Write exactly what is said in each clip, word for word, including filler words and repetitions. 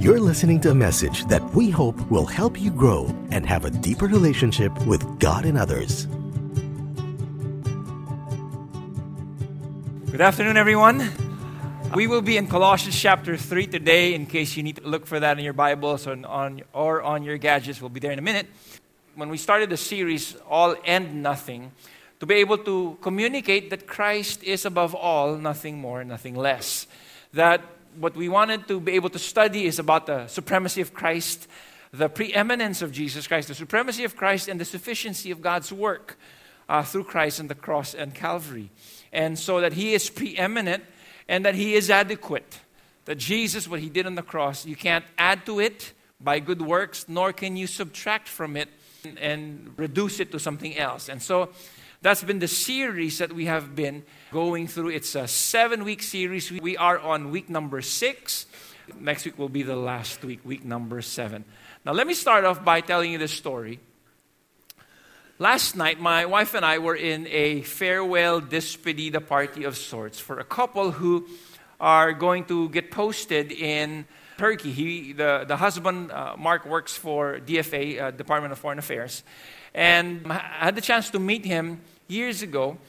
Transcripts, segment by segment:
You're listening to a message that we hope will help you grow and have a deeper relationship with God and others. Good afternoon, everyone. We will be in Colossians chapter three today, in case you need to look for that in your Bibles or on, or on your gadgets. We'll be there in a minute. When we started the series, All and Nothing, to be able to communicate that Christ is above all, nothing more, nothing less. That what we wanted to be able to study is about the supremacy of Christ, the preeminence of Jesus Christ, the supremacy of Christ, and the sufficiency of God's work uh, through Christ and the cross and Calvary. And so that He is preeminent and that He is adequate. That Jesus, what He did on the cross, you can't add to it by good works, nor can you subtract from it and, and reduce it to something else. And so that's been the series that we have been going through. It's a seven-week series. We are on week number six. Next week will be the last week, week number seven. Now, let me start off by telling you this story. Last night, my wife and I were in a farewell despedida party of sorts for a couple who are going to get posted in Turkey. He, the, the husband, uh, Mark, works for D F A, uh, Department of Foreign Affairs. And I had the chance to meet him years ago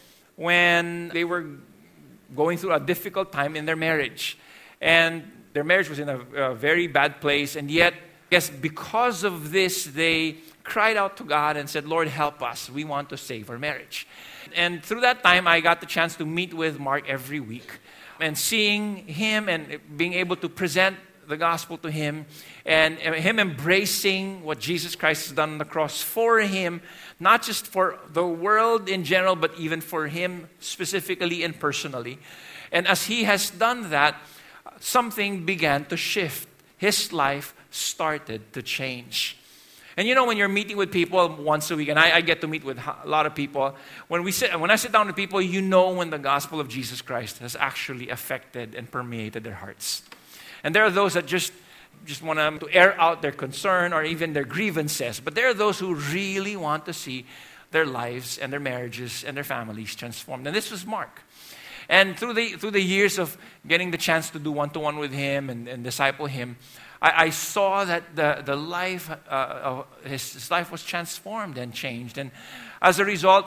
when they were going through a difficult time in their marriage. And their marriage was in a, a very bad place. And yet, yes, because of this, they cried out to God and said, Lord, help us. We want to save our marriage. And through that time, I got the chance to meet with Mark every week. And seeing him and being able to present the gospel to him, and him embracing what Jesus Christ has done on the cross for him, not just for the world in general, but even for him specifically and personally. And as he has done that, something began to shift. His life started to change. And you know, when you're meeting with people once a week, and I, I get to meet with a lot of people, when we sit, when I sit down with people, you know when the gospel of Jesus Christ has actually affected and permeated their hearts. And there are those that just, just want to air out their concern or even their grievances. But there are those who really want to see their lives and their marriages and their families transformed. And this was Mark. And through the through the years of getting the chance to do one-to-one with him and, and disciple him, I, I saw that the, the life, uh, of his, his life was transformed and changed. And as a result,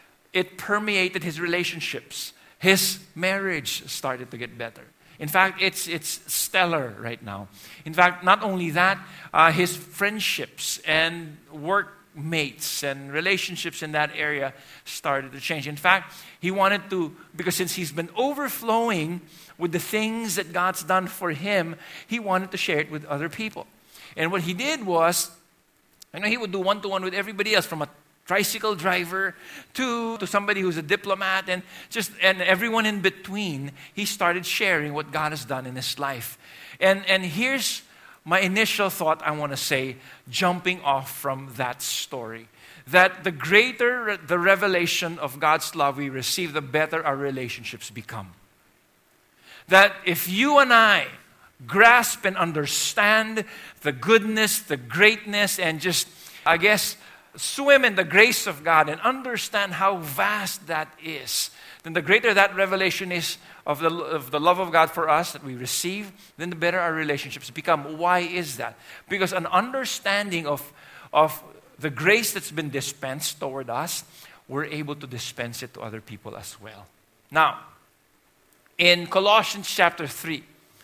it permeated his relationships. His marriage started to get better. In fact, it's it's stellar right now. In fact, not only that, uh, his friendships and workmates and relationships in that area started to change. In fact, he wanted to, because since he's been overflowing with the things that God's done for him, he wanted to share it with other people. And what he did was, you know, he would do one-to-one with everybody else, from a tricycle driver to, to somebody who's a diplomat, and just and everyone in between. He started sharing what God has done in his life. And, and here's my initial thought I want to say, jumping off from that story. That the greater the revelation of God's love we receive, the better our relationships become. That if you and I grasp and understand the goodness, the greatness, and just, I guess, swim in the grace of God and understand how vast that is, then the greater that revelation is of the, of the love of God for us that we receive, then the better our relationships become. Why is that? Because an understanding of, of the grace that's been dispensed toward us, we're able to dispense it to other people as well. Now, in Colossians chapter three,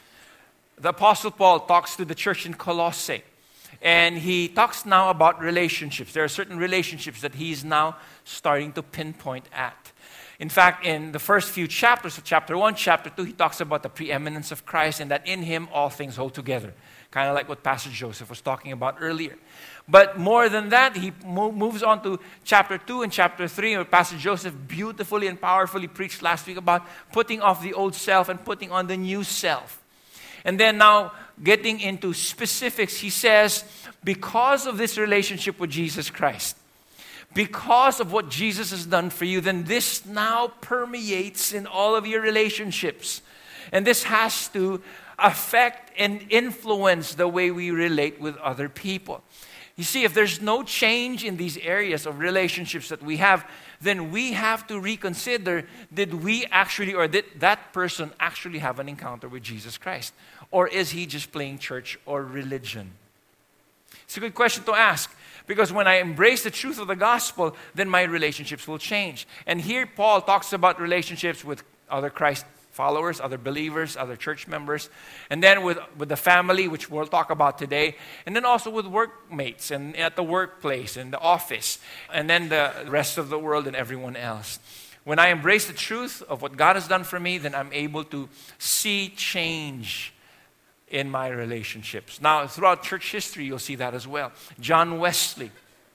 the Apostle Paul talks to the church in Colossae. And he talks now about relationships. There are certain relationships that he's now starting to pinpoint at. In fact, in the first few chapters of chapter one, chapter two, he talks about the preeminence of Christ and that in him all things hold together. Kind of like what Pastor Joseph was talking about earlier. But more than that, he mo- moves on to chapter two and chapter three, where Pastor Joseph beautifully and powerfully preached last week about putting off the old self and putting on the new self. And then now, getting into specifics, he says, because of this relationship with Jesus Christ, because of what Jesus has done for you, then this now permeates in all of your relationships. And this has to affect and influence the way we relate with other people. You see, if there's no change in these areas of relationships that we have, then we have to reconsider, did we actually, or did that person actually have an encounter with Jesus Christ? Or is he just playing church or religion? It's a good question to ask, because when I embrace the truth of the gospel, then my relationships will change. And here Paul talks about relationships with other Christ followers, other believers, other church members, and then with, with the family, which we'll talk about today, and then also with workmates and at the workplace and the office, and then the rest of the world and everyone else. When I embrace the truth of what God has done for me, then I'm able to see change in my relationships. Now, throughout church history, you'll see that as well. John Wesley,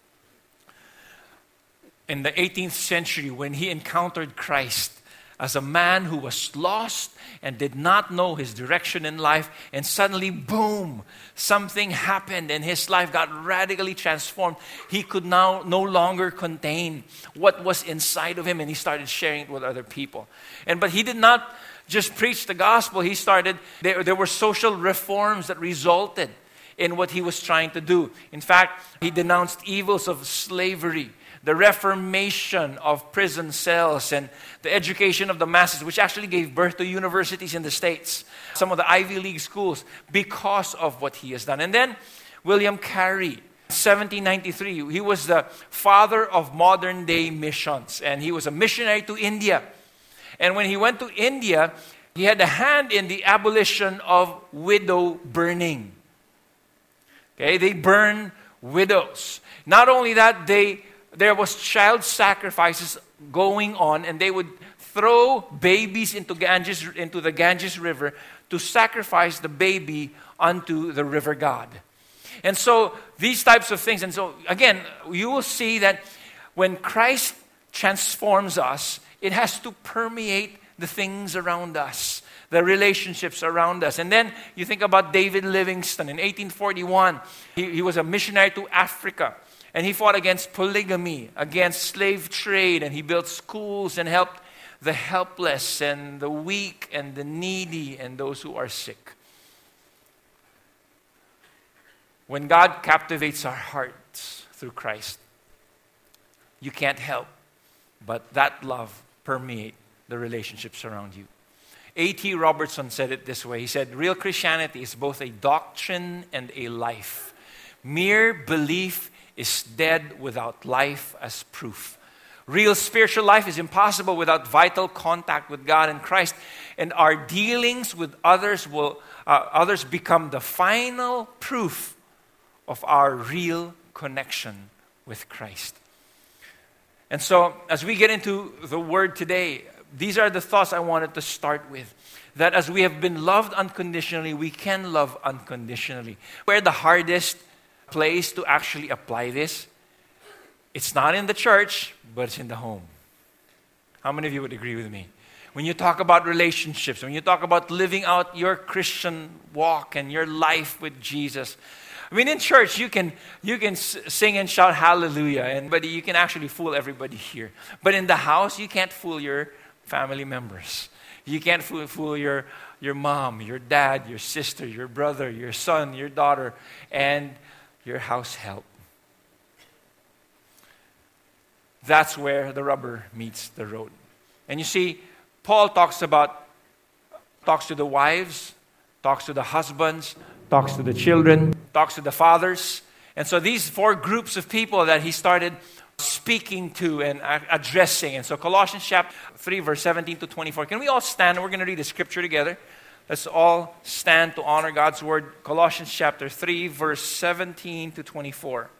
in the eighteenth century, when he encountered Christ, as a man who was lost and did not know his direction in life, and suddenly, boom, something happened and his life got radically transformed. He could now no longer contain what was inside of him, and he started sharing it with other people. And but he did not just preach the gospel. He started, there, there were social reforms that resulted in what he was trying to do. In fact, he denounced evils of slavery, the reformation of prison cells, and the education of the masses, which actually gave birth to universities in the States, some of the Ivy League schools, because of what he has done. And then William Carey, seventeen ninety-three, he was the father of modern day missions, and he was a missionary to India. And when he went to India, he had a hand in the abolition of widow burning. Okay, they burn widows. Not only that, they there was child sacrifices going on, and they would throw babies into Ganges, into the Ganges River to sacrifice the baby unto the river god. And so these types of things, and so again, you will see that when Christ transforms us, it has to permeate the things around us, the relationships around us. And then you think about David Livingstone in eighteen forty-one. He, he was a missionary to Africa. And he fought against polygamy, against slave trade, and he built schools and helped the helpless and the weak and the needy and those who are sick. When God captivates our hearts through Christ, you can't help but that love permeate the relationships around you. A T Robertson said it this way. He said, real Christianity is both a doctrine and a life. Mere belief is dead without life as proof. Real spiritual life is impossible without vital contact with God and Christ. And our dealings with others will uh, others become the final proof of our real connection with Christ. And so, as we get into the Word today, these are the thoughts I wanted to start with. That as we have been loved unconditionally, we can love unconditionally. Where the hardest place to actually apply this, it's not in the church, but it's in the home. How many of you would agree with me? When you talk about relationships, when you talk about living out your Christian walk and your life with Jesus, I mean, in church, you can you can sing and shout hallelujah, and but you can actually fool everybody here. But in the house, you can't fool your family members. You can't fool, fool your, your mom, your dad, your sister, your brother, your son, your daughter, and your house help. That's where the rubber meets the road. And you see, Paul talks about, talks to the wives, talks to the husbands, talks to the children, talks to the fathers. And so these four groups of people that he started speaking to and addressing. And so Colossians chapter three, verse seventeen to twenty-four. Can we all stand? We're going to read the scripture together. Let's all stand to honor God's word. Colossians chapter three, verse seventeen to twenty-four.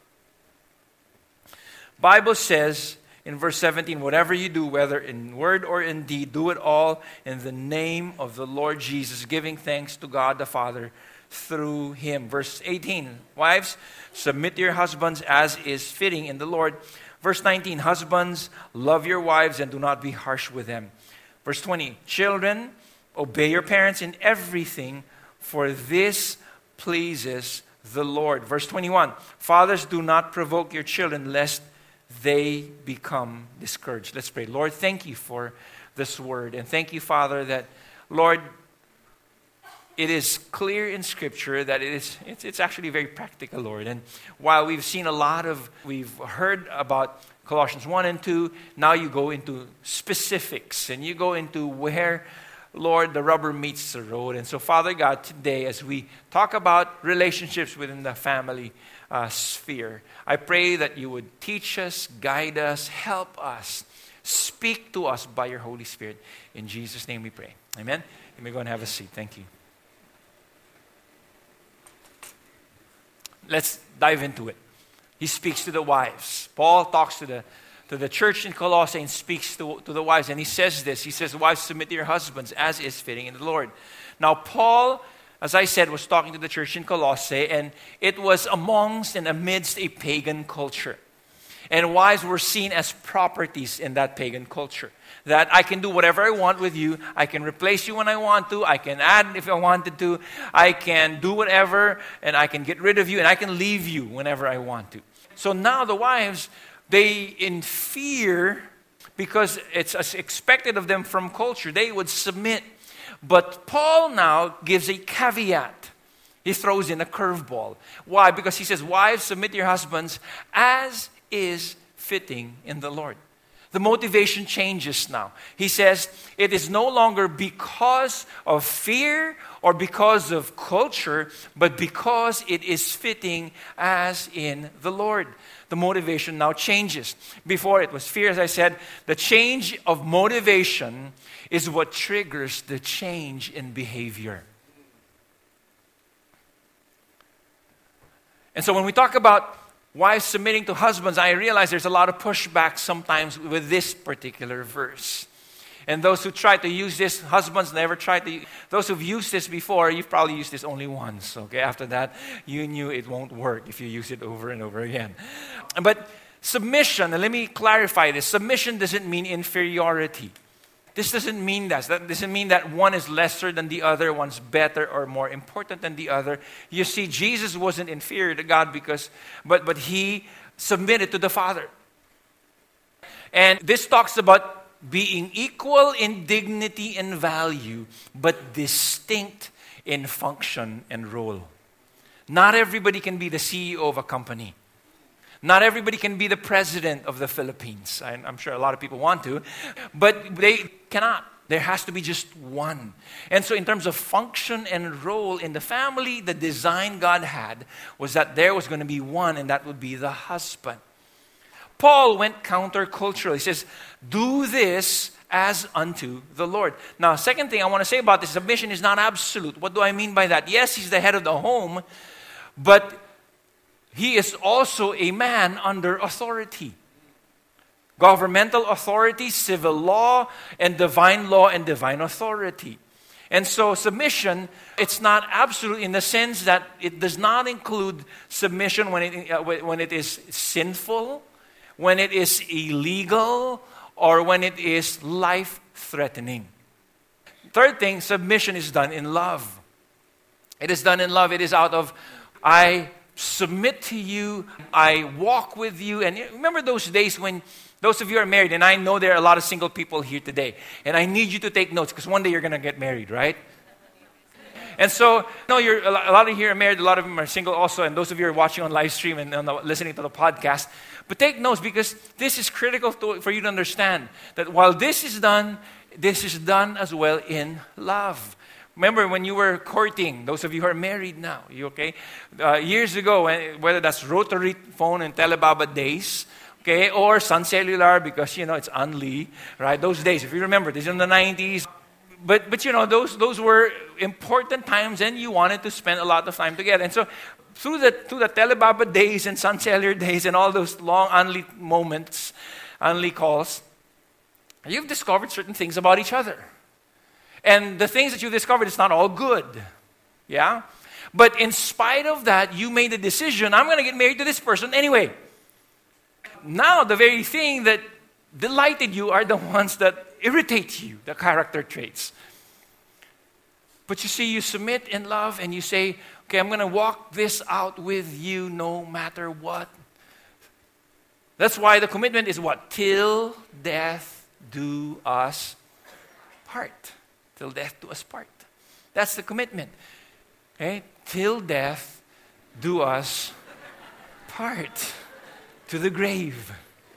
Bible says in verse seventeen, whatever you do, whether in word or in deed, do it all in the name of the Lord Jesus, giving thanks to God the Father through him. Verse eighteen, wives, submit to your husbands as is fitting in the Lord. Verse nineteen, husbands, love your wives and do not be harsh with them. Verse twenty, children, obey your parents in everything, for this pleases the Lord. Verse twenty-one, fathers, do not provoke your children lest they become discouraged. Let's pray. Lord, thank you for this word. And thank you, Father, that, Lord, it is clear in Scripture that it is, it's, it's actually very practical, Lord. And while we've seen a lot of, we've heard about Colossians one and two, now you go into specifics and you go into where, Lord, the rubber meets the road. And so, Father God, today as we talk about relationships within the family uh, sphere, I pray that you would teach us, guide us, help us, speak to us by your Holy Spirit. In Jesus' name we pray. Amen. You may go and have a seat. Thank you. Let's dive into it. He speaks to the wives. Paul talks to the to the church in Colossae and speaks to, to the wives. And he says this. He says, wives, submit to your husbands as is fitting in the Lord. Now, Paul, as I said, was talking to the church in Colossae, and it was amongst and amidst a pagan culture. And wives were seen as properties in that pagan culture. That I can do whatever I want with you. I can replace you when I want to. I can add if I wanted to. I can do whatever, and I can get rid of you, and I can leave you whenever I want to. So now the wives, they, in fear, because it's expected of them from culture, they would submit. But Paul now gives a caveat. He throws in a curveball. Why? Because he says, wives, submit to your husbands as is fitting in the Lord. The motivation changes now. He says, it is no longer because of fear or because of culture, but because it is fitting as in the Lord. The motivation now changes. Before it was fear, as I said. The change of motivation is what triggers the change in behavior. And so when we talk about wives submitting to husbands, I realize there's a lot of pushback sometimes with this particular verse. And those who try to use this, husbands never tried to, those who've used this before, you've probably used this only once, okay? After that, you knew it won't work if you use it over and over again. But submission, and let me clarify this, submission doesn't mean inferiority. This doesn't mean that. That doesn't mean that one is lesser than the other, one's better or more important than the other. You see, Jesus wasn't inferior to God because, but, but he submitted to the Father. And this talks about being equal in dignity and value, but distinct in function and role. Not everybody can be the C E O of a company. Not everybody can be the president of the Philippines. I, I'm sure a lot of people want to, but they cannot. There has to be just one. And so in terms of function and role in the family, the design God had was that there was going to be one, and that would be the husband. Paul went countercultural. He says, do this as unto the Lord. Now, second thing I want to say about this, submission is not absolute. What do I mean by that? Yes, he's the head of the home, but he is also a man under authority. Governmental authority, civil law, and divine law and divine authority. And so submission, it's not absolute in the sense that it does not include submission when it, uh, when it is sinful, when it is illegal, or when it is life-threatening. Third thing, submission is done in love. It is done in love. It is out of, I submit to you, I walk with you. And remember those days when those of you are married, and I know there are a lot of single people here today, and I need you to take notes because one day you're going to get married, right? And so, no, you're a lot of you here are married, a lot of them are single also, and those of you are watching on live stream and, and listening to the podcast. But take notes because this is critical to, for you to understand that while this is done, this is done as well in love. Remember when you were courting, those of you who are married now, you okay? Uh, years ago, whether that's rotary phone and telebaba days, okay, or Sun Cellular because, you know, it's Unli, right? Those days, if you remember, this is in the nineties. But, but you know, those those were important times and you wanted to spend a lot of time together. And so through the through the telebaba days and Sun Cellular days and all those long Unli moments, Unli calls, you've discovered certain things about each other. And the things that you've discovered, it's not all good. Yeah? But in spite of that, you made the decision, I'm going to get married to this person anyway. Now, the very thing that delighted you are the ones that irritate you, the character traits. But you see, you submit in love and you say, okay, I'm going to walk this out with you no matter what. That's why the commitment is what? Till death do us part. Till death do us part. That's the commitment. Okay? Till death do us part, to the grave.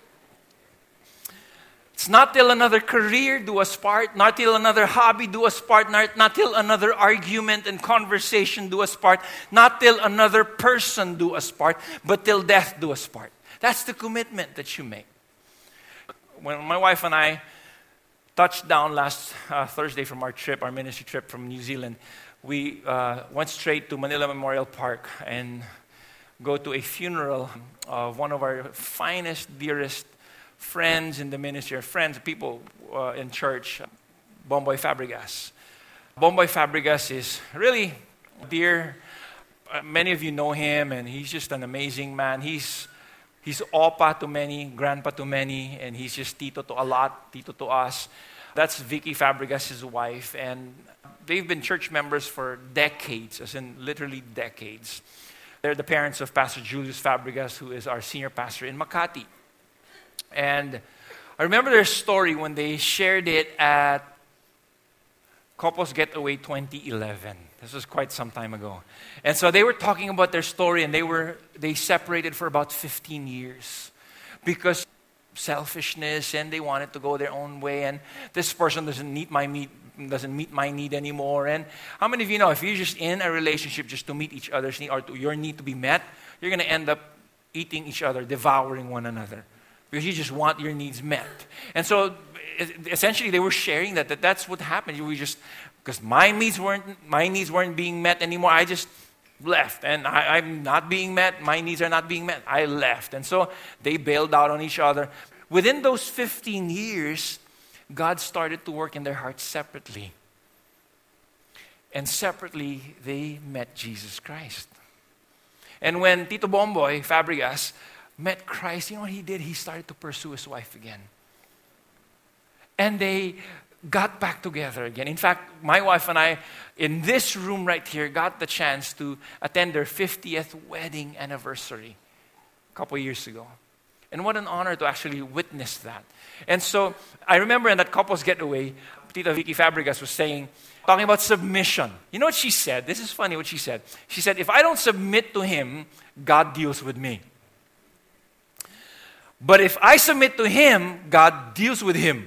It's not till another career do us part, not till another hobby do us part, not, not till another argument and conversation do us part, not till another person do us part, but till death do us part. That's the commitment that you make. When my wife and I touched down last uh, Thursday from our trip, our ministry trip from New Zealand, we uh, went straight to Manila Memorial Park and go to a funeral of one of our finest, dearest friends in the ministry, friends, people uh, in church, Bomboy Fabregas. Bomboy Fabregas is really dear. Uh, many of you know him, and he's just an amazing man. He's he's opa to many, grandpa to many, and he's just tito to a lot, tito to us. That's Vicky Fabregas, his wife, and they've been church members for decades, as in literally decades. They're the parents of Pastor Julius Fabregas, who is our senior pastor in Makati. And I remember their story when they shared it at Couples Getaway twenty eleven. This was quite some time ago. And so they were talking about their story, and they were they separated for about fifteen years because selfishness, and they wanted to go their own way, and this person doesn't meet my meet doesn't meet my need anymore. And how many of you know if you're just in a relationship just to meet each other's need or to your need to be met, you're going to end up eating each other, devouring one another, because you just want your needs met. And so essentially they were sharing that, that that's what happened. We just, because my needs weren't my needs weren't being met anymore, I just left. And I, I'm not being met, my needs are not being met, I left. And so they bailed out on each other. Within those fifteen years, God started to work in their hearts separately. And separately, they met Jesus Christ. And when Tito Bomboy Fabregas met Christ, you know what he did? He started to pursue his wife again. And they got back together again. In fact, my wife and I, in this room right here, got the chance to attend their fiftieth wedding anniversary a couple years ago. And what an honor to actually witness that. And so I remember in that Couples Getaway, Tita Vicky Fabregas was saying, talking about submission. You know what she said? This is funny what she said. She said, if I don't submit to him, God deals with me. But if I submit to him, God deals with him.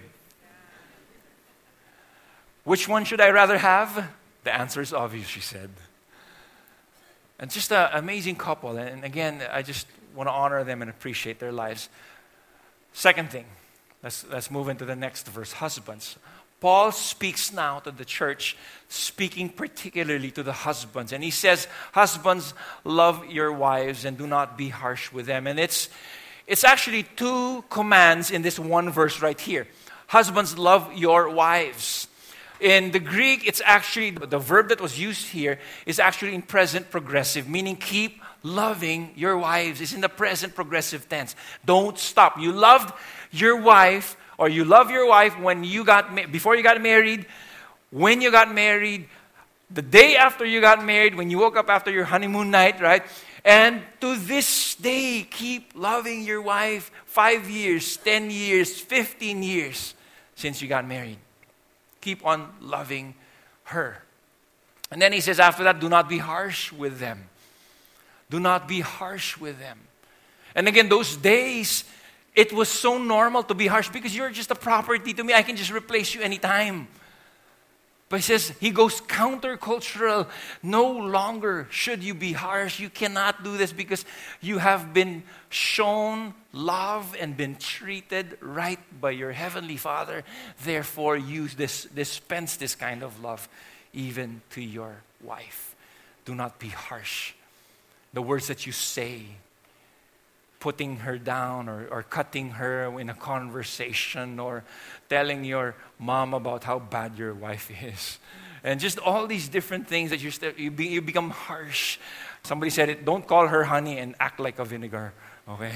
Which one should I rather have? The answer is obvious, she said. And just an amazing couple. And again, I just want to honor them and appreciate their lives. Second thing, let's, let's move into the next verse. Husbands. Paul speaks now to the church, speaking particularly to the husbands. And he says, husbands, love your wives and do not be harsh with them. And it's, it's actually two commands in this one verse right here. Husbands, love your wives. In the Greek, it's actually, the verb that was used here is actually in present progressive, meaning keep loving your wives. It's in the present progressive tense. Don't stop. You loved your wife, or you love your wife when you got ma- before you got married, when you got married, the day after you got married, when you woke up after your honeymoon night, right? And to this day, keep loving your wife. Five years, ten years, fifteen years since you got married. Keep on loving her. And then he says after that, do not be harsh with them. Do not be harsh with them. And again, those days, it was so normal to be harsh because you're just a property to me. I can just replace you anytime. But he says, he goes countercultural. No longer should you be harsh. You cannot do this because you have been shown love and been treated right by your Heavenly Father. Therefore, you this, dispense this kind of love even to your wife. Do not be harsh. The words that you say, putting her down or, or cutting her in a conversation or telling your mom about how bad your wife is. And just all these different things that you, st- you, be, you become harsh. Somebody said it, don't call her honey and act like a vinegar. Okay?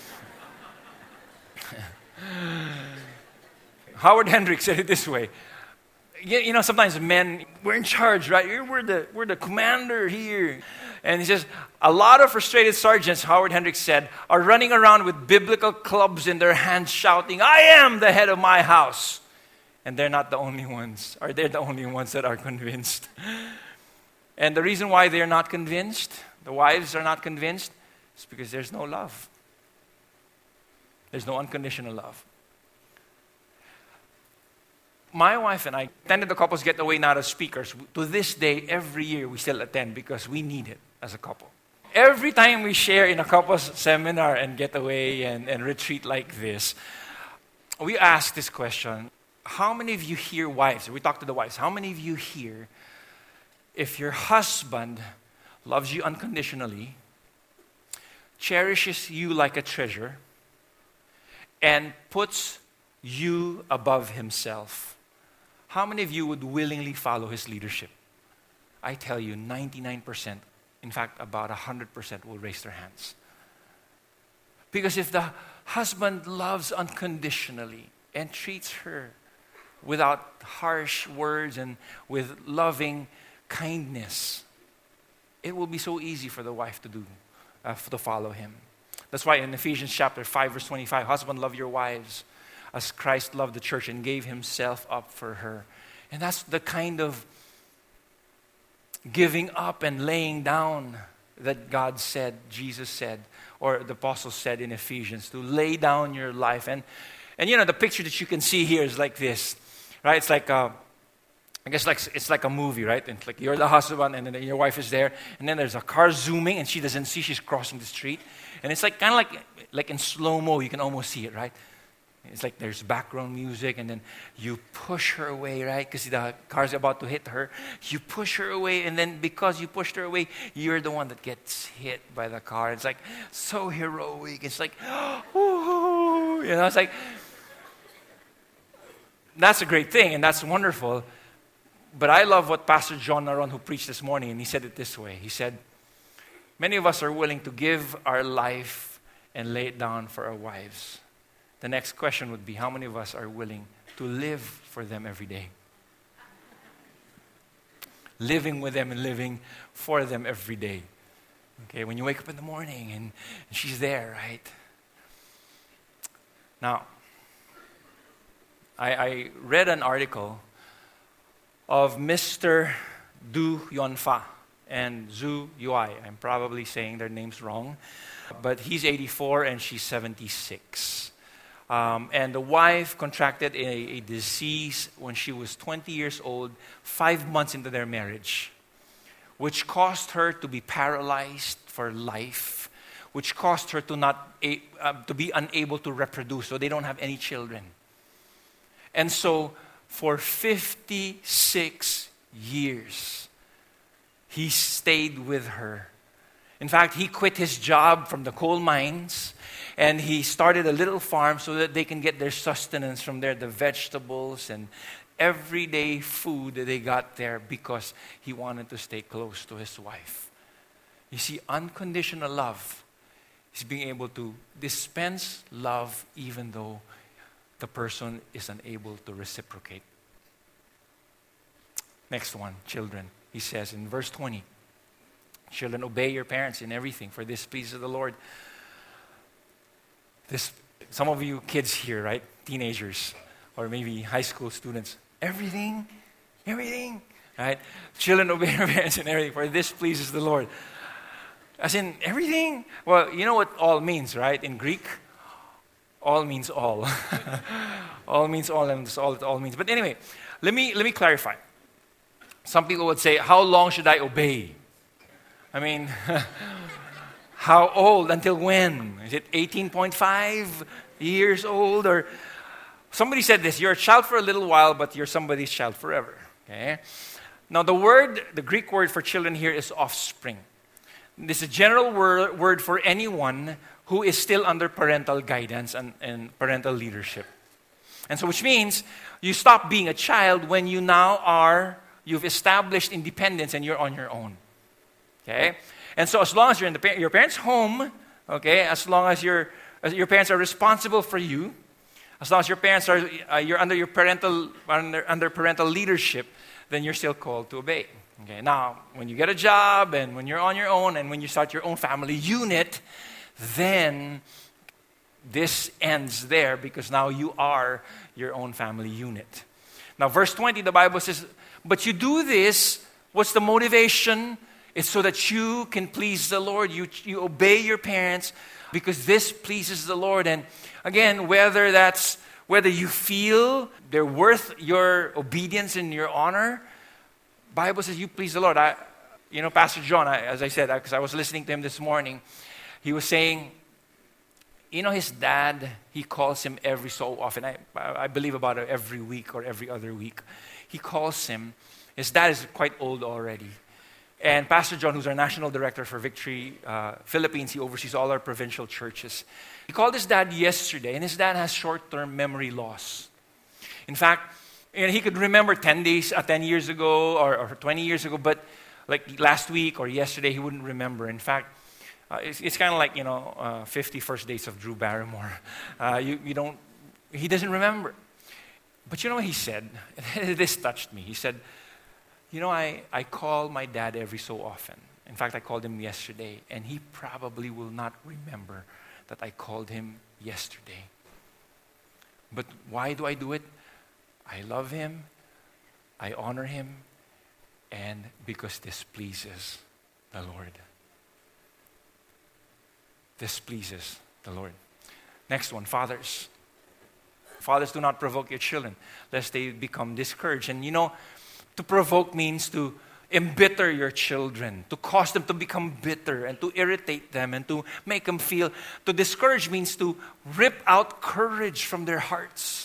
Howard Hendricks said it this way. You, you know, sometimes men, we're in charge, right? We're the, we're the commander here. And he says, a lot of frustrated sergeants, Howard Hendricks said, are running around with biblical clubs in their hands shouting, I am the head of my house. And they're not the only ones. Or they're the only ones that are convinced. And the reason why they're not convinced, the wives are not convinced, is because there's no love. There's no unconditional love. My wife and I attended the Couples Getaway not as speakers. To this day, every year we still attend because we need it as a couple. Every time we share in a couples seminar and getaway and, and retreat like this, we ask this question. How many of you here wives, we talk to the wives, how many of you here, if your husband loves you unconditionally, cherishes you like a treasure, and puts you above himself, how many of you would willingly follow his leadership? I tell you, ninety-nine percent, in fact, about one hundred percent will raise their hands. Because if the husband loves unconditionally and treats her without harsh words and with loving kindness, it will be so easy for the wife to do, uh, to follow him. That's why in Ephesians chapter five, verse twenty-five, husband, love your wives as Christ loved the church and gave himself up for her. And that's the kind of giving up and laying down that God said, Jesus said, or the apostles said in Ephesians, to lay down your life. And, and you know, the picture that you can see here is like this, right? It's like a, I guess like it's like a movie, right? And it's like you're the husband and then your wife is there. And then there's a car zooming and she doesn't see she's crossing the street. And it's like kind of like, like in slow-mo, you can almost see it, right? It's like there's background music and then you push her away, right? Because the car's about to hit her. You push her away and then because you pushed her away, you're the one that gets hit by the car. It's like so heroic. It's like, woo-hoo. You know, it's like, that's a great thing and that's wonderful. But I love what Pastor John Naron, who preached this morning, and he said it this way. He said, many of us are willing to give our life and lay it down for our wives. The next question would be, how many of us are willing to live for them every day? Living with them and living for them every day. Okay, when you wake up in the morning and, and she's there, right? Now, I, I read an article of Mister Du Yonfa and Zhu Yui. I'm probably saying their names wrong, but he's eighty-four and she's seventy-six. Um, and the wife contracted a, a disease when she was twenty years old, five months into their marriage, which caused her to be paralyzed for life, which caused her to not a, uh, to be unable to reproduce, so they don't have any children. And so, for fifty-six years, he stayed with her. In fact, he quit his job from the coal mines and he started a little farm so that they can get their sustenance from there, the vegetables and everyday food that they got there because he wanted to stay close to his wife. You see, unconditional love is being able to dispense love even though the person is unable to reciprocate. Next one, children. He says in verse twenty, children, obey your parents in everything, for this pleases the Lord. This, some of you kids here, right? Teenagers, or maybe high school students. Everything, everything, right? Children, obey your parents in everything, for this pleases the Lord. As in everything? Well, you know what all means, right? In Greek, all means all. All means all, and that's all it all means. But anyway, let me let me clarify. Some people would say, how long should I obey? I mean, how old? Until when? Is it eighteen point five years old? Or somebody said this, you're a child for a little while, but you're somebody's child forever. Okay? Now the word, the Greek word for children here is offspring. This is a general word, word for anyone who is still under parental guidance and, and parental leadership. And so which means you stop being a child when you now are, you've established independence and you're on your own. Okay? And so as long as you're in the, your parents' home, okay, as long as, you're, as your parents are responsible for you, as long as your parents are, uh, you're under your parental, under, under parental leadership, then you're still called to obey. Okay, now, when you get a job and when you're on your own and when you start your own family unit, then this ends there because now you are your own family unit. Now, verse twenty, the Bible says, but you do this, what's the motivation? It's so that you can please the Lord. You, you obey your parents because this pleases the Lord. And again, whether that's, whether you feel they're worth your obedience and your honor, Bible says you please the Lord. I, you know, Pastor John, I, as I said, because I, I was listening to him this morning, he was saying, you know, his dad, he calls him every so often. I, I believe about every week or every other week. He calls him. His dad is quite old already. And Pastor John, who's our national director for Victory uh, Philippines, he oversees all our provincial churches. He called his dad yesterday, and his dad has short-term memory loss. In fact, you know, he could remember ten days, uh, ten years ago or, or twenty years ago, but like last week or yesterday, he wouldn't remember. In fact, uh, it's, it's kind of like, you know, uh, fifty First Dates of Drew Barrymore. Uh, you, you don't, he doesn't remember. But you know what he said? This touched me. He said, you know, I, I call my dad every so often. In fact, I called him yesterday, and he probably will not remember that I called him yesterday. But why do I do it? I love him, I honor him, and because this pleases the Lord. This pleases the Lord. Next one, fathers. Fathers, do not provoke your children, lest they become discouraged. And you know, to provoke means to embitter your children, to cause them to become bitter and to irritate them and to make them feel. To discourage means to rip out courage from their hearts.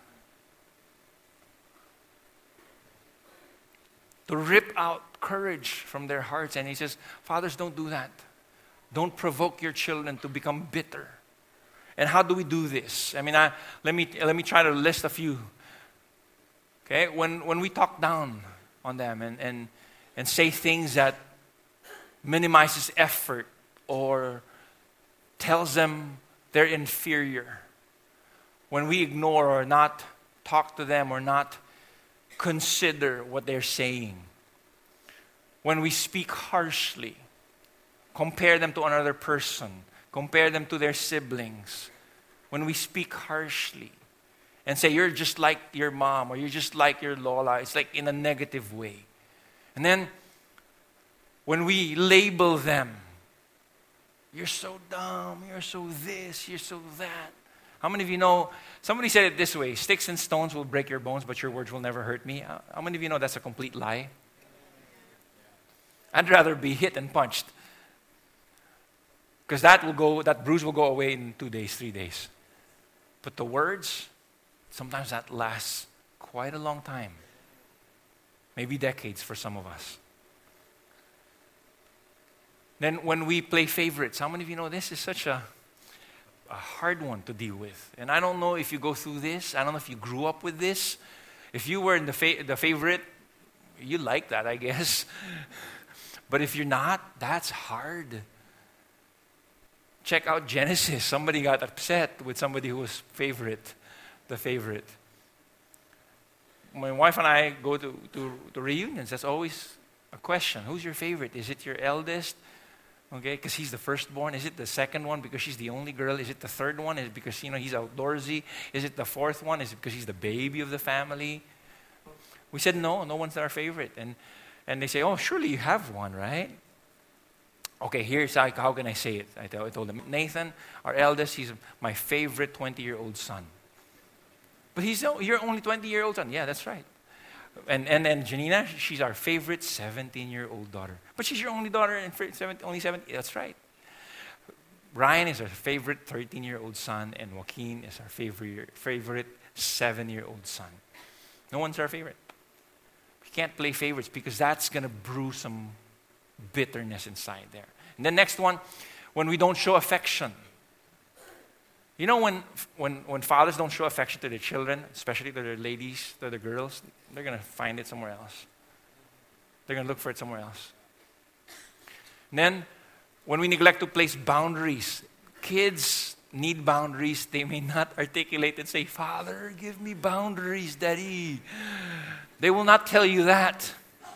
To rip out courage from their hearts. And he says, fathers, don't do that. Don't provoke your children to become bitter. And how do we do this? I mean, I, let me let me try to list a few. Okay, when when we talk down on them and, and, and say things that minimizes effort or tells them they're inferior, when we ignore or not talk to them or not consider what they're saying, when we speak harshly, compare them to another person, compare them to their siblings, when we speak harshly, and say, you're just like your mom, or you're just like your Lola. It's like in a negative way. And then, when we label them, you're so dumb, you're so this, you're so that. How many of you know, somebody said it this way, sticks and stones will break your bones, but your words will never hurt me. How many of you know that's a complete lie? I'd rather be hit and punched. Because that will go, that bruise will go away in two days, three days. But the words, sometimes that lasts quite a long time. Maybe decades for some of us. Then when we play favorites, how many of you know this is such a, a hard one to deal with? And I don't know if you go through this. I don't know if you grew up with this. If you were in the, fa- the favorite, you like that, I guess. But if you're not, that's hard. Check out Genesis. Somebody got upset with somebody who was favorite. The favorite. My wife and I go to, to, to reunions. That's always a question. Who's your favorite? Is it your eldest? Okay, because he's the firstborn. Is it the second one because she's the only girl? Is it the third one? Is it because, you know, he's outdoorsy? Is it the fourth one? Is it because he's the baby of the family? We said no, no one's our favorite. And and they say, oh, surely you have one, right? Okay, here's how, how can I say it? I, tell, I told them, Nathan, our eldest, he's my favorite twenty-year-old son. But he's your only twenty-year-old son. Yeah, that's right. And and and Janina, she's our favorite seventeen-year-old daughter. But she's your only daughter and only seventeen. That's right. Ryan is our favorite thirteen-year-old son, and Joaquin is our favorite favorite seven-year-old son. No one's our favorite. We can't play favorites because that's going to brew some bitterness inside there. And the next one, when we don't show affection. You know, when when when fathers don't show affection to their children, especially to their ladies, to the girls, they're going to find it somewhere else. They're going to look for it somewhere else. And then, when we neglect to place boundaries, kids need boundaries. They may not articulate and say, Father, give me boundaries, Daddy. They will not tell you that.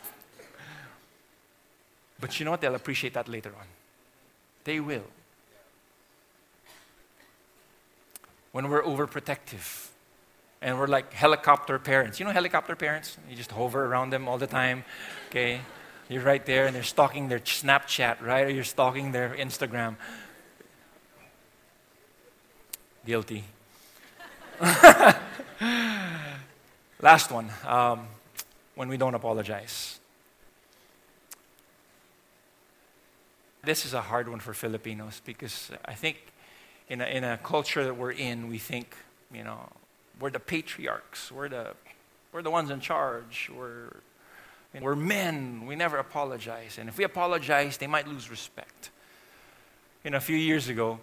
But you know what? They'll appreciate that later on. They will. When we're overprotective. And we're like helicopter parents. You know helicopter parents? You just hover around them all the time, okay? You're right there, and they're stalking their Snapchat, right? Or you're stalking their Instagram. Guilty. Last one, um, when we don't apologize. This is a hard one for Filipinos because I think in a, in a culture that we're in, we think, you know, we're the patriarchs. We're the we're the ones in charge. We're we're men. We never apologize. And if we apologize, they might lose respect. You know, a few years ago,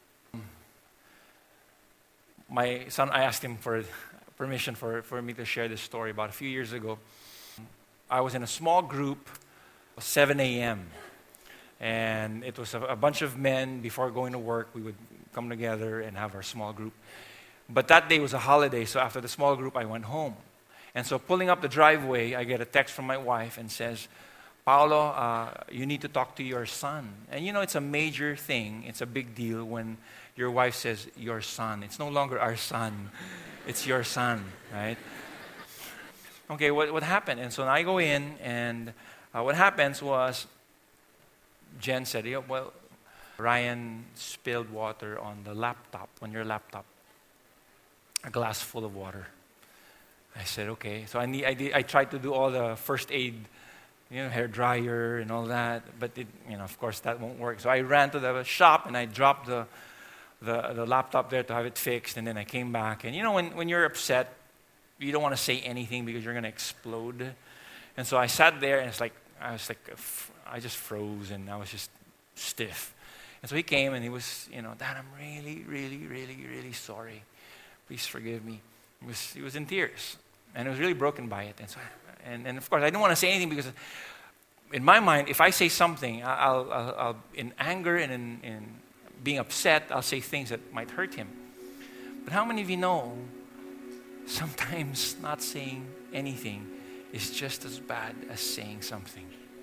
my son, I asked him for permission for, for me to share this story. About a few years ago, I was in a small group, seven a.m. And it was a, a bunch of men. Before going to work, we would come together and have our small group. But that day was a holiday, so after the small group, I went home. And so pulling up the driveway, I get a text from my wife and says, Paolo, uh, you need to talk to your son. And you know, it's a major thing. It's a big deal when your wife says, your son. It's no longer our son. It's your son, right? Okay, what, what happened? And so I go in, and uh, what happens was, Jen said, yeah, well, Ryan spilled water on the laptop, on your laptop. A glass full of water. I said, okay. So I need, I, did, I tried to do all the first aid, you know, hair dryer and all that, but it, you know, of course, that won't work. So I ran to the shop and I dropped the, the the laptop there to have it fixed, and then I came back. And you know, when when you're upset, you don't want to say anything because you're going to explode. And so I sat there, and it's like I was like I just froze, and I was just stiff. And so he came, and he was, you know, Dad, I'm really, really, really, really sorry. Please forgive me. He was, he was in tears, and he was really broken by it. And so, and, and of course, I didn't want to say anything because, in my mind, if I say something, I'll, I'll, I'll in anger and in, in being upset, I'll say things that might hurt him. But how many of you know, sometimes not saying anything is just as bad as saying something?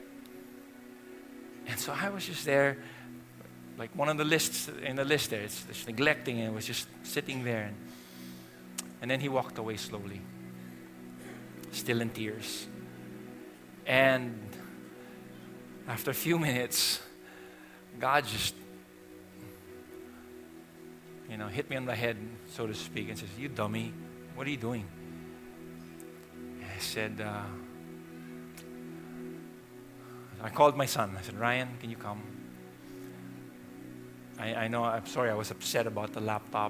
And so I was just there, like one of the lists in the list there. It's, it's neglecting, and it was just sitting there. And, And then he walked away slowly, still in tears. And after a few minutes, God just, you know, hit me on the head, so to speak, and says, you dummy, what are you doing? And I said, uh, I called my son. I said, Ryan, can you come? I, I know, I'm sorry, I was upset about the laptop.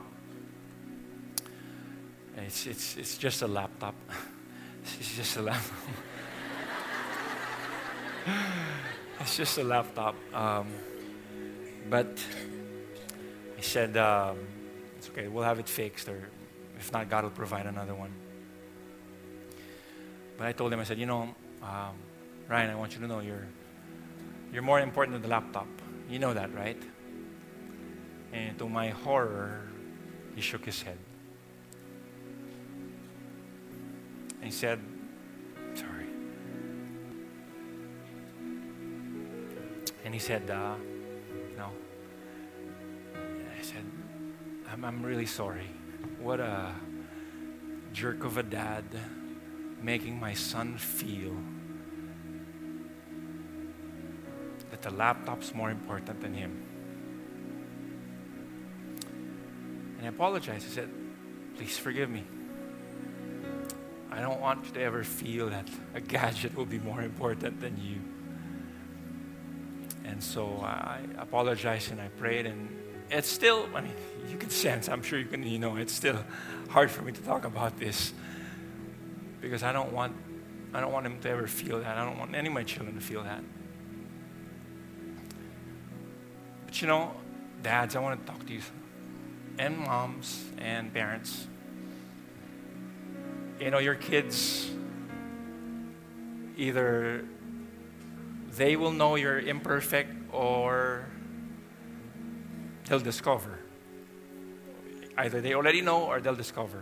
It's it's it's just a laptop. It's just a laptop. It's just a laptop. Um, but he said, um, it's okay, we'll have it fixed, or if not, God will provide another one. But I told him, I said, you know, um, Ryan, I want you to know you're you're more important than the laptop. You know that, right? And to my horror, he shook his head. And he said, sorry. And he said, uh, no. And I said, I'm, I'm really sorry. What a jerk of a dad, making my son feel that the laptop's more important than him. And I apologized. I said, please forgive me. I don't want you to ever feel that a gadget will be more important than you. And so I apologized and I prayed, and it's still, I mean, you can sense, I'm sure you can, you know, it's still hard for me to talk about this because I don't want, I don't want him to ever feel that. I don't want any of my children to feel that. But you know, dads, I want to talk to you, and moms and parents. You know, your kids, either they will know you're imperfect or they'll discover. Either they already know or they'll discover.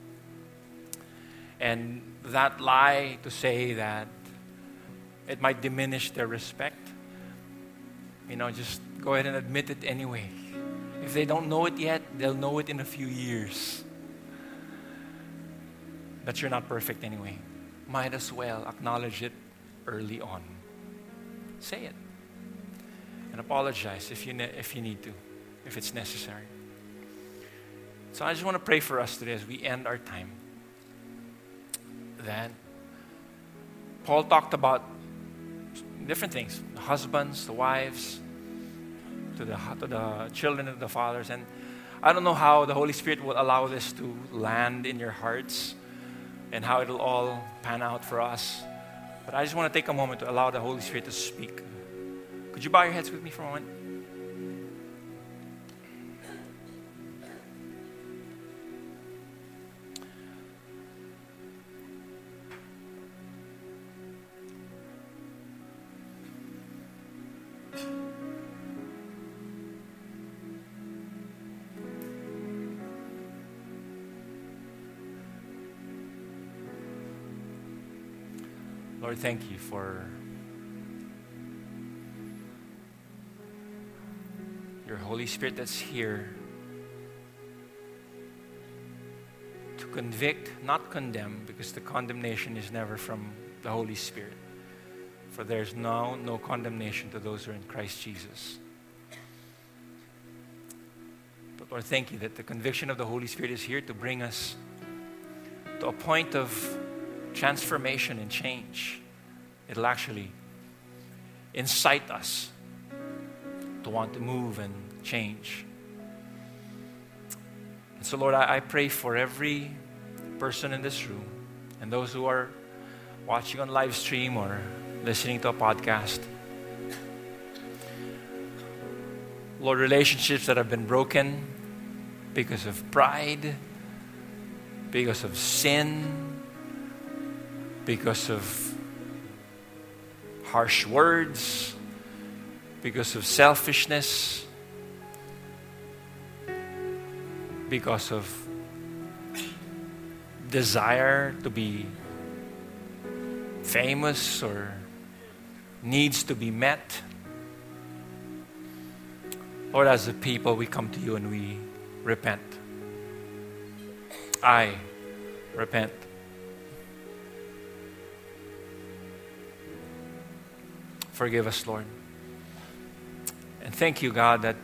And that lie to say that it might diminish their respect, you know, just go ahead and admit it anyway. If they don't know it yet, they'll know it in a few years. that you're not perfect anyway. Might as well acknowledge it early on. Say it. And apologize if you, ne- if you need to, if it's necessary. So I just want to pray for us today as we end our time. That Paul talked about different things. The husbands, the wives, to the, to the children and the fathers. And I don't know how the Holy Spirit will allow this to land in your hearts and how it'll all pan out for us. But I just want to take a moment to allow the Holy Spirit to speak. Could you bow your heads with me for a moment? Lord, thank you for your Holy Spirit that's here to convict, not condemn, because the condemnation is never from the Holy Spirit. For there's now no condemnation to those who are in Christ Jesus. But Lord, thank you that the conviction of the Holy Spirit is here to bring us to a point of transformation and change. It'll actually incite us to want to move and change. And so, Lord, I, I pray for every person in this room and those who are watching on live stream or listening to a podcast. Lord, relationships that have been broken because of pride, because of sin, because of harsh words, because of selfishness, because of desire to be famous or needs to be met. Lord, as a people, we come to you and we repent. I repent. Forgive us, Lord. And thank you, God, that,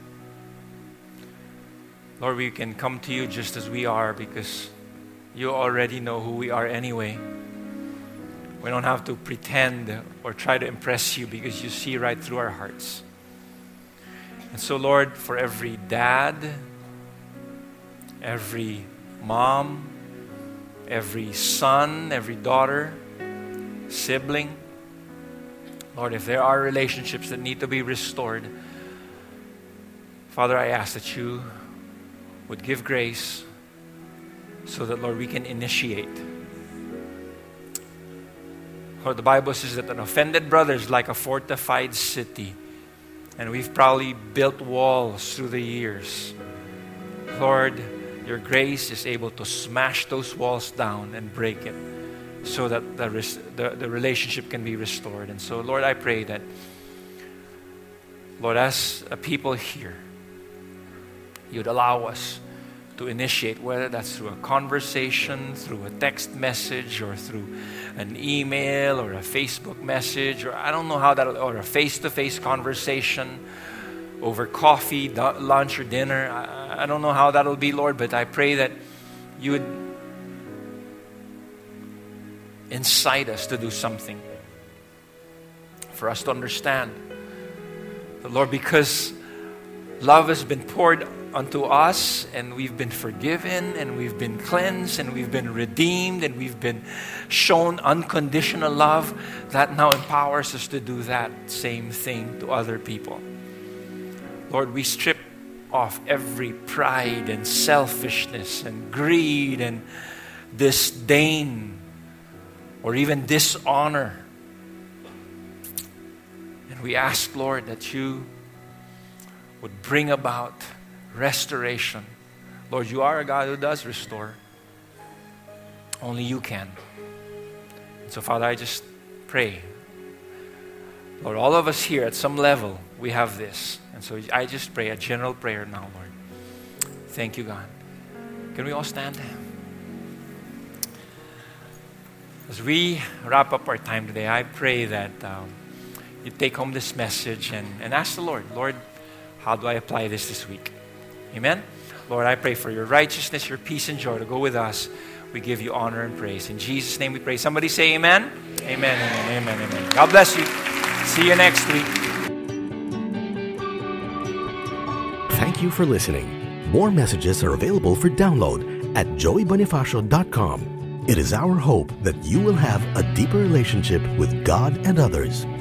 Lord, we can come to you just as we are because you already know who we are anyway. We don't have to pretend or try to impress you because you see right through our hearts. And so, Lord, for every dad, every mom, every son, every daughter, sibling, Lord, if there are relationships that need to be restored, Father, I ask that you would give grace so that, Lord, we can initiate. Lord, the Bible says that an offended brother is like a fortified city, and we've probably built walls through the years. Lord, your grace is able to smash those walls down and break it, so that the, the, the relationship can be restored. And so, Lord, I pray that, Lord, as a people here, you'd allow us to initiate, whether that's through a conversation, through a text message, or through an email, or a Facebook message, or I don't know how that, or a face-to-face conversation over coffee, lunch, or dinner. I, I don't know how that'll be, Lord, but I pray that you would incite us to do something for us to understand that, Lord, because love has been poured unto us and we've been forgiven and we've been cleansed and we've been redeemed and we've been shown unconditional love, that now empowers us to do that same thing to other people. Lord, we strip off every pride and selfishness and greed and disdain or even dishonor. And we ask, Lord, that you would bring about restoration. Lord, you are a God who does restore. Only you can. So, Father, I just pray. Lord, all of us here at some level, we have this. And so I just pray a general prayer now, Lord. Thank you, God. Can we all stand? As we wrap up our time today, I pray that um, you take home this message and, and ask the Lord, Lord, how do I apply this this week? Amen? Lord, I pray for your righteousness, your peace and joy to go with us. We give you honor and praise. In Jesus' name we pray. Somebody say amen. Amen, amen, amen, amen. God bless you. See you next week. Thank you for listening. More messages are available for download at joey bonifacio dot com. It is our hope that you will have a deeper relationship with God and others.